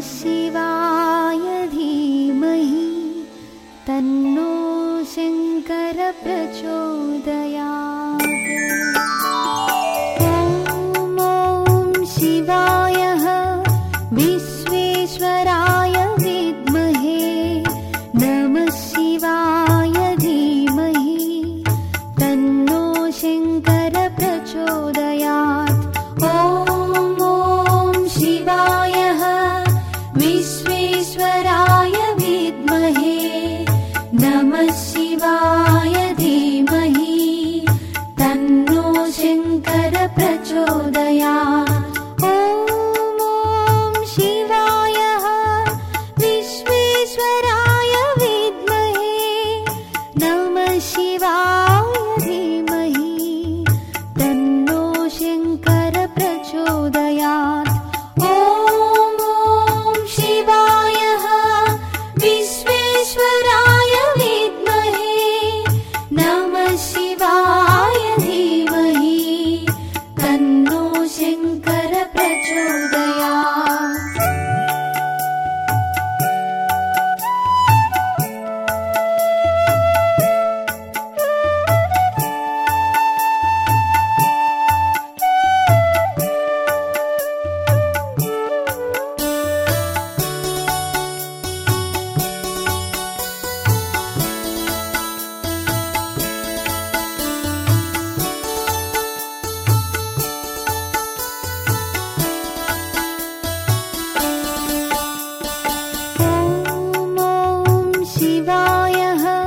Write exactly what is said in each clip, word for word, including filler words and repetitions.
शिवाय धीमहि तन्नो शङ्कर प्रचोदयात्। ॐ ॐ शिवाय विश्वेश्वराय विद्महे नमः शिवाय धीमहि तन्नो शङ्कर प्रचोदयात्। ॐ ॐ शिवाय विश्वेश्वराय विद्महे नमः शिवाय धीमहि तन्नो शङ्कर प्रचोदयात्। ॐ ॐ शिवाय विश्वेश्वराय विद्महे नमः शिवाय धीमहि तन्नो शङ्कर प्रचोदयात्। ॐ ॐ शिवाय विश्वेश्वराय विद्महे नमः शिवाय धीमहि तन्नो शङ्कर प्रचोदयात्। ॐ ॐ शिवाय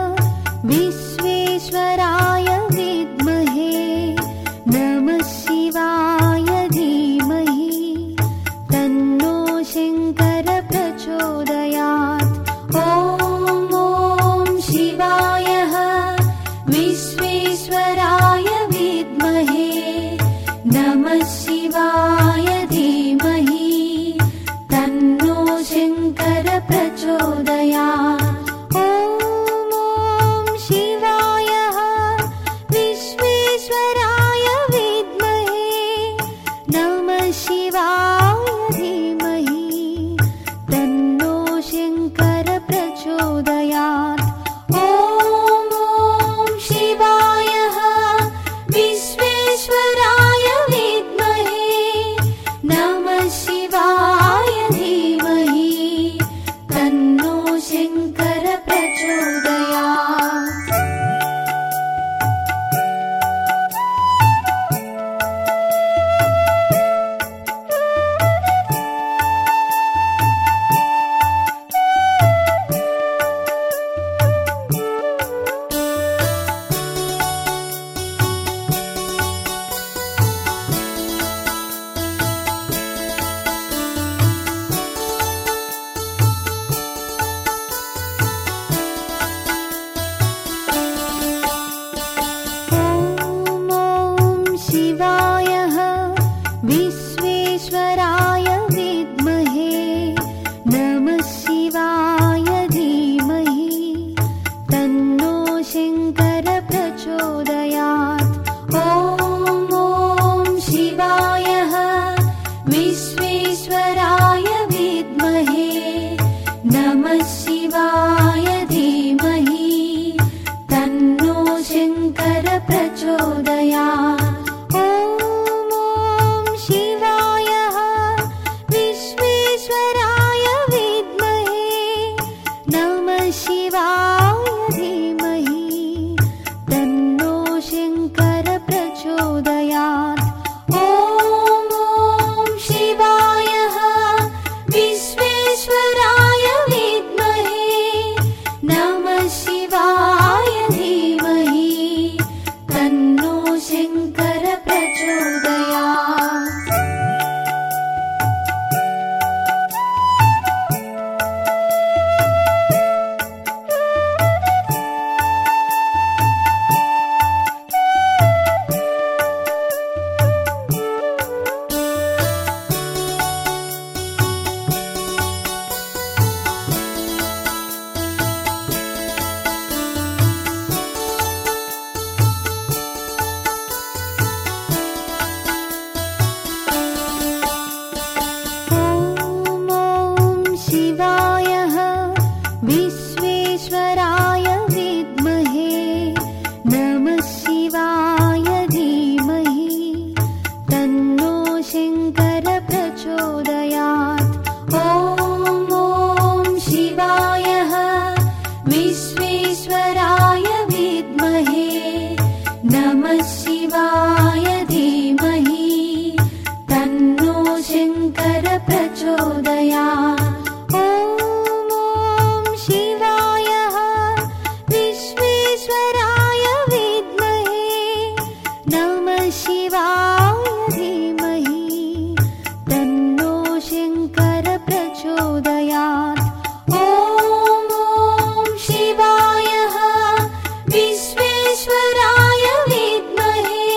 विश्वेश्वराय विद्महे नमः शिवाय धीमहि तन्नो शङ्कर प्रचोदयात्। ॐ ॐ शिवाय विश्वेश्वराय विद्महे नमः शिवाय धीमहि तन्नो शङ्कर प्रचोदयात्। ॐ ॐ शिवाय विश्वेश्वराय विद्महे नमः शिवाय धीमहि तन्नो शङ्कर प्रचोदयात्। ॐ ॐ शिवाय विश्वेश्वराय विद्महे नमः शिवाय धीमहि तन्नो शङ्कर प्रचोदयात्। ॐ ॐ शिवाय विश्वेश्वराय विद्महे नमः शिवाय धीमहि तन्नो शङ्कर प्रचोदयात्। ॐ ॐ शिवाय विश्वेश्वराय विद्महे नमः शिवाय धीमहि तन्नो शङ्कर प्रचोदयात्। ॐ ॐ शिवाय विश्वेश्वराय विद्महे प्रचोदयात्। ॐ ॐ शिवाय विश्वेश्वराय विद्महे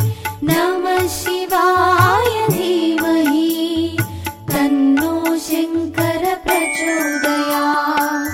नमः शिवाय धीमहि तन्नो शङ्कर प्रचोदयात्।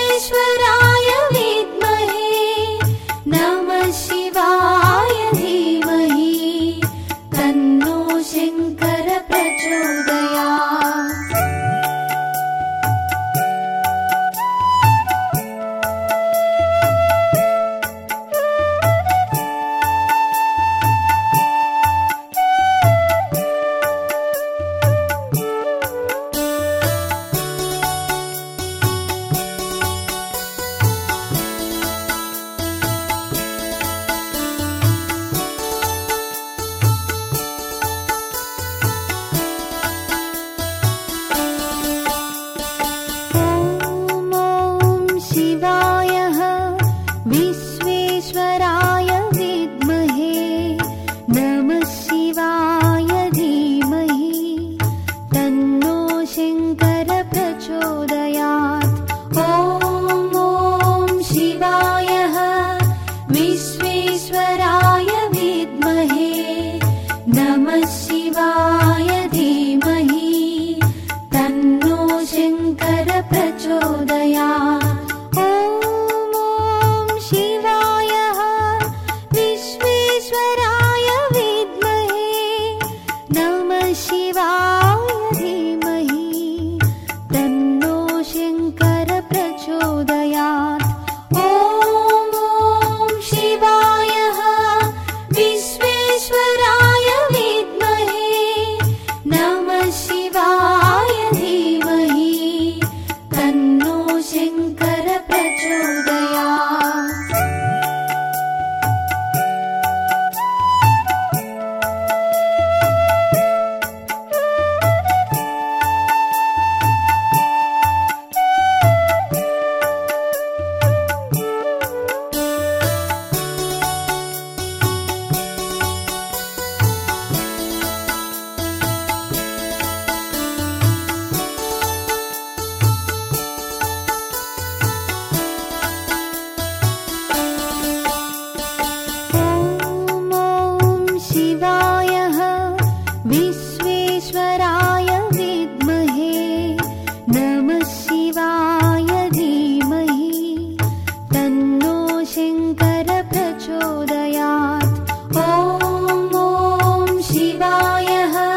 शिवाय धीमहि नमः शिवाय धीमहि तन्नो शङ्कर प्रचोदयात्। ॐ शिवाय विश्वेश्वराय विद्महे नमः शिवाय धीमहि तन्नो शङ्कर प्रचोदयात्। ॐ शिवाय विश्वेश्वराय विद्महे नमः शिवाय धीमहि तन्नो शङ्कर प्रचोदयात्। विश्वेश्वराय विद्महे नमः शिवाय धीमहि तन्नो शङ्कर प्रचोदयात्। ॐ शिवाय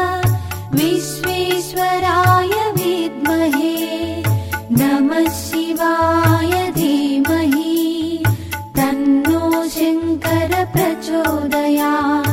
विश्वेश्वराय विद्महे नमः शिवाय धीमहि तन्नो शङ्कर प्रचोदयात्।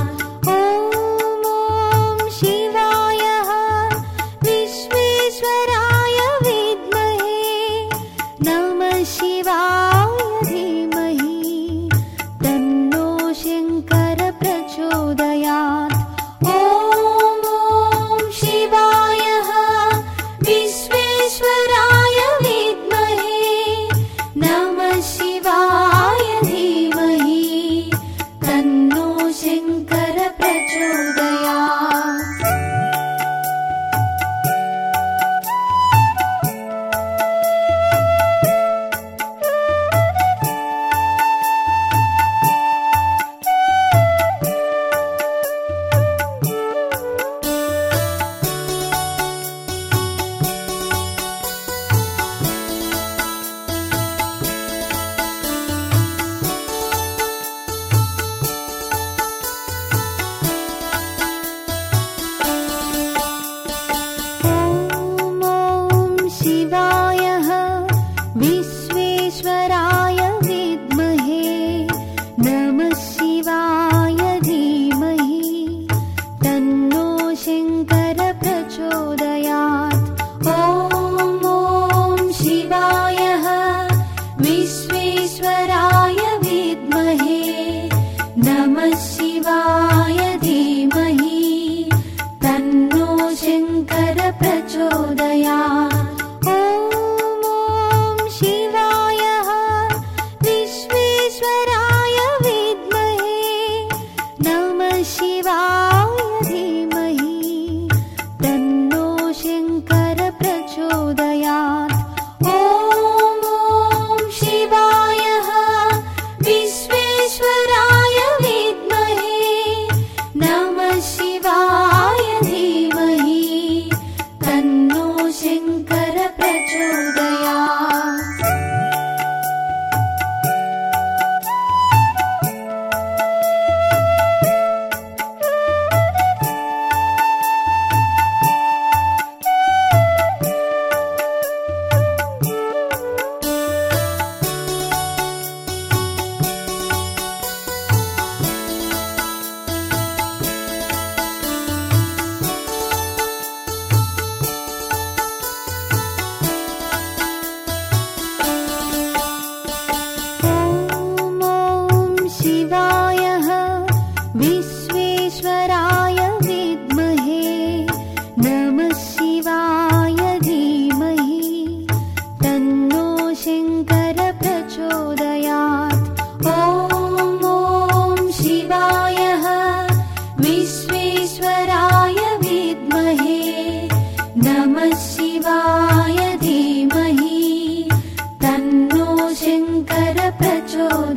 विश्वेश्वराय विद्महे नमः शिवाय धीमहि तन्नो शङ्कर प्रचोदयात्। ॐ शिवाय विश्वेश्वराय विद्महे नमः शिवाय धीमहि तन्नो शङ्कर प्रचोदयात्।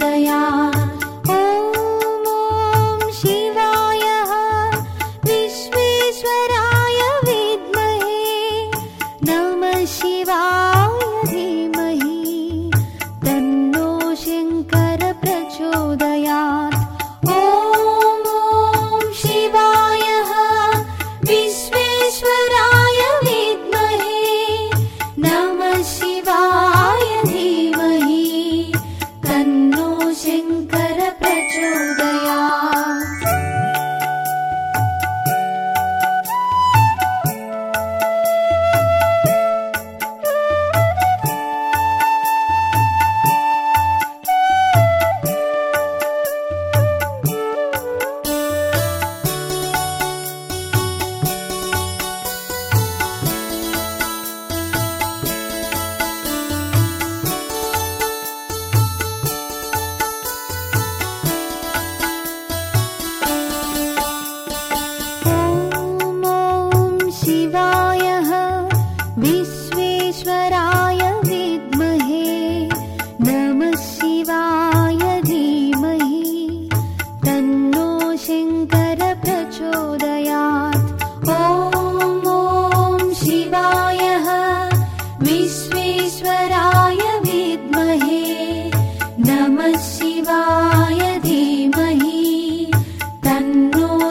प्रचोदयात्। ॐ शिवाय विश्व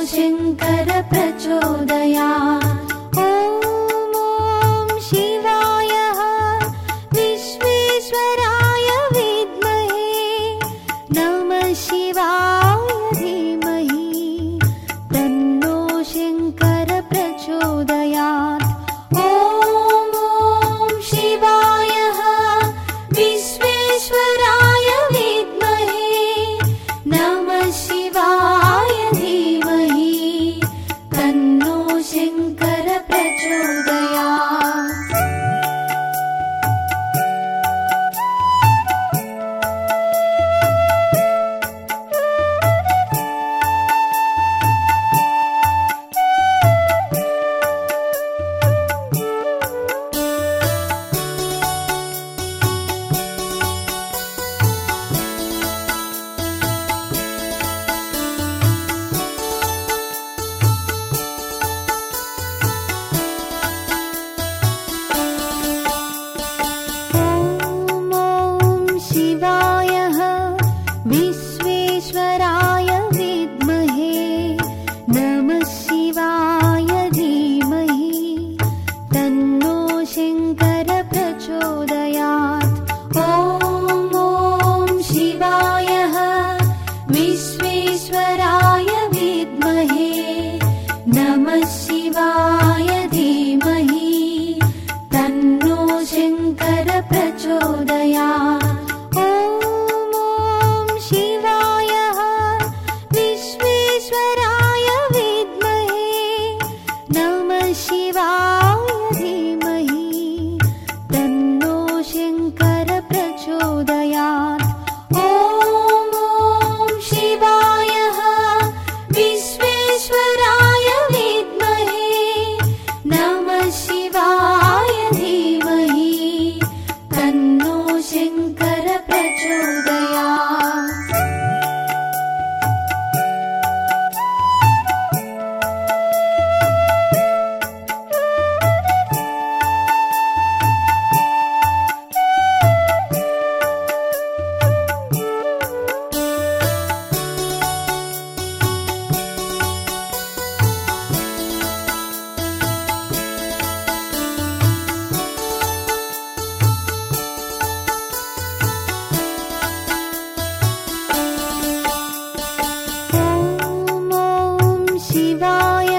शङ्कर प्रचोदयात्। ॐ शिवाय विश्वेश्वराय विद्महे नमः शिवाय धीमहि तन्नो शङ्कर प्रचोदयात्। ॐ शिवाय विश्वेश्वराय विद्महे नमः शिवाय धीमहि तन्नो शङ्कर प्रचोदयात्। शिवाय विश्वेश्वराय विद्महे नमः शिवाय धीमहि तन्नो शङ्कर प्रचोदयात्। ॐ शिवाय विश्वेश्वराय विद्महे नमः शिवाय धीमहि तन्नो शङ्कर प्रचोदयात्। शिवाय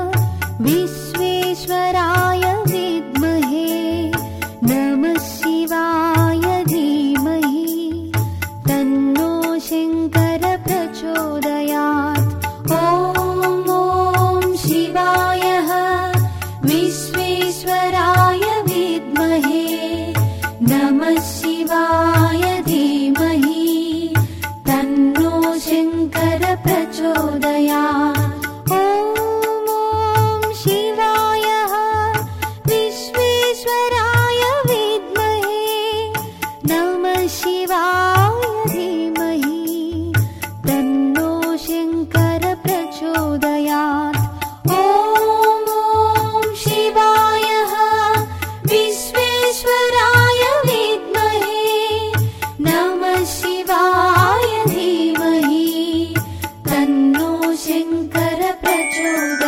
विश्वेश्वराय विद्महे नमः शिवाय धीमहि तन्नो शङ्कर प्रचोदयात्। ॐ शिवाय विश्वेश्वराय विद्महे नमः शिवाय धीमहि तन्नो शङ्कर प्रचोदयात्। शिवाय धीमहि तन्नो शङ्कर प्रचोदयात्।